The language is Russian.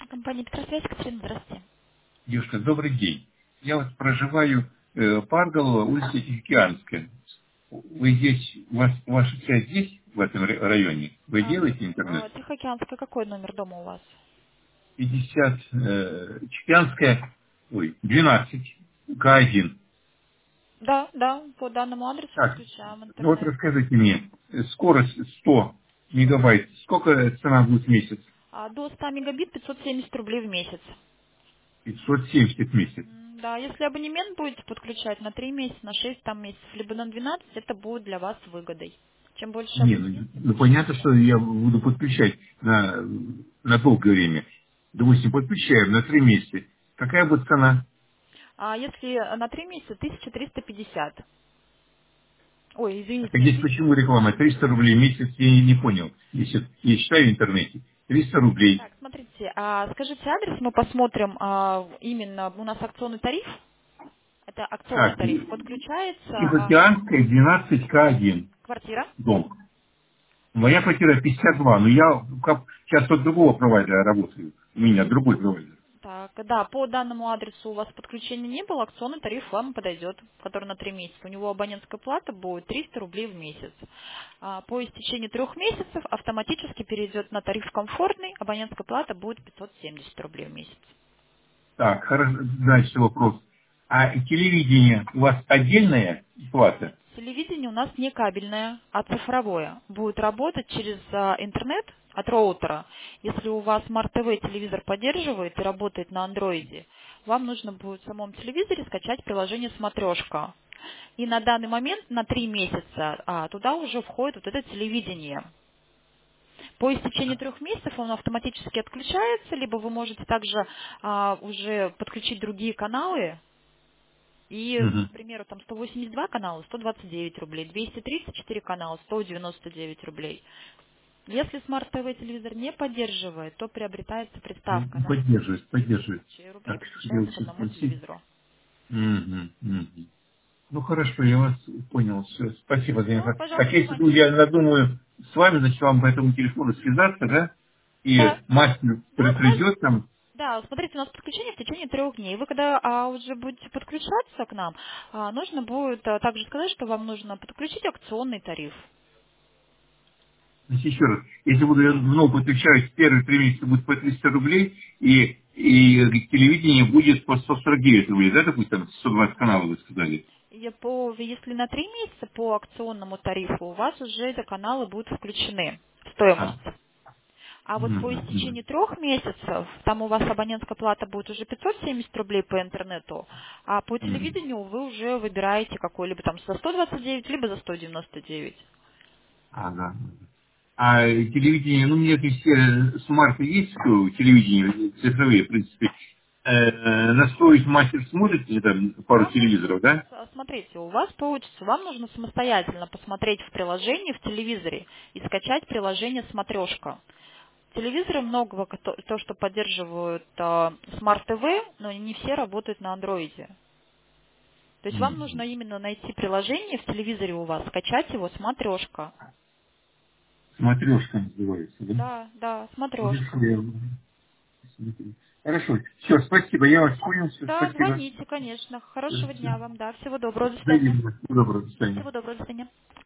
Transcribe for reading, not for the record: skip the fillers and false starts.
Компания Петросвязь, Катерина, здравствуйте. Девушка, добрый день. Я вот проживаю Парголово, улица Тихоокеанская. Вы здесь, ваша связь здесь, в этом районе? Вы делаете интернет? Тихоокеанская, какой номер дома у вас? 50, Тихоокеанская, 12, К1. Да, да, по данному адресу Так, подключаем ну вот интернет. расскажите мне, скорость 100 мегабайт, сколько цена будет в месяц? До 100 мегабит 570 рублей в месяц. 570 в месяц. Да, если абонемент будете подключать на 3 месяца, на 6 там месяцев, либо на 12, это будет для вас выгодой. Чем больше Не, абонемент, тем ну дешевле понятно, будет. что я буду подключать на долгое время. Допустим, подключаем на 3 месяца. Какая будет цена? А если на 3 месяца, 1350. Ой, А извините, так не здесь 1000. почему реклама? 300 рублей в месяц, я не понял. Если я читаю в интернете, 300 рублей. Так, смотрите, скажите адрес, мы посмотрим, именно у нас акционный тариф. Это акционный Так, тариф. Подключается Тихоокеанская, 12К1, квартира. дом. Моя квартира 52, но я сейчас от другого провайдера работаю. У меня другой провайдер. Так, да, по данному адресу у вас подключения не было, акционный тариф вам подойдет, который на 3 месяца. У него абонентская плата будет 300 рублей в месяц. По истечении 3 месяцев автоматически перейдет на тариф комфортный, абонентская плата будет 570 рублей в месяц. Так, хорошо, дальше вопрос. А телевидение у вас отдельная Нет, плата? телевидение у нас не кабельное, а цифровое. Будет работать через интернет от роутера. Если у вас Smart TV телевизор поддерживает и работает на андроиде, вам нужно будет в самом телевизоре скачать приложение «Смотрешка». И на данный момент, на 3 месяца, туда уже входит вот это телевидение. По истечении 3 месяцев он автоматически отключается, либо вы можете также уже подключить другие каналы, и, Мгм. к примеру, там 182 канала, 129 рублей, 234 канала, 199 рублей. Если Smart TV телевизор не поддерживает, то приобретается приставка на Поддерживает, 10 поддерживает. тысяч рублей, Так, что делать подключается к сейчас одному спросить? телевизору. Мгм, мгм. Ну хорошо, я вас понял. Все, спасибо за Все, информацию. Так, пожалуйста, если вдруг звоните. я надумаю с вами, значит, вам по этому телефону связаться, да? И Да, мастер да, придет там. да, смотрите, у нас подключение в течение 3 дней. Вы когда уже будете подключаться к нам, нужно будет также сказать, что вам нужно подключить акционный тариф. Значит, еще раз, если буду я много подключаюсь, первые 3 месяца будет по 300 рублей, и телевидение будет по 149 рублей, да, допустим, 120 каналов, вы сказали? Если на 3 месяца по акционному тарифу, у вас уже эти каналы будут включены в стоимость. А, А вот по мгм, мгм, истечении 3 месяцев, там у вас абонентская плата будет уже 570 рублей по интернету, а по мгм. телевидению вы уже выбираете какой-либо там за 129, либо за 199. Ага. А телевидение, ну, у меня здесь все смарты есть, телевидение цифровые, в принципе. Настроить мастер смотрит, или там пару Да, можно. телевизоров, да? Смотрите, у вас получится, вам нужно самостоятельно посмотреть в приложении, в телевизоре и скачать приложение «Смотрешка». Телевизоры много, то, что поддерживают Smart TV, но не все работают на андроиде. То есть вам нужно Мгм. именно найти приложение в телевизоре у вас, скачать его «Смотрешка». Смотрешка называется, да? Да, да, Хорошо, «Смотрешка». я смотрю. Хорошо. Все, спасибо, я вас понял, все, Да, спасибо. звоните, конечно. Хорошего Всё. дня вам, да. Всего доброго, до свидания. Взаимно. Доброго, до свидания. Всего доброго, до свидания.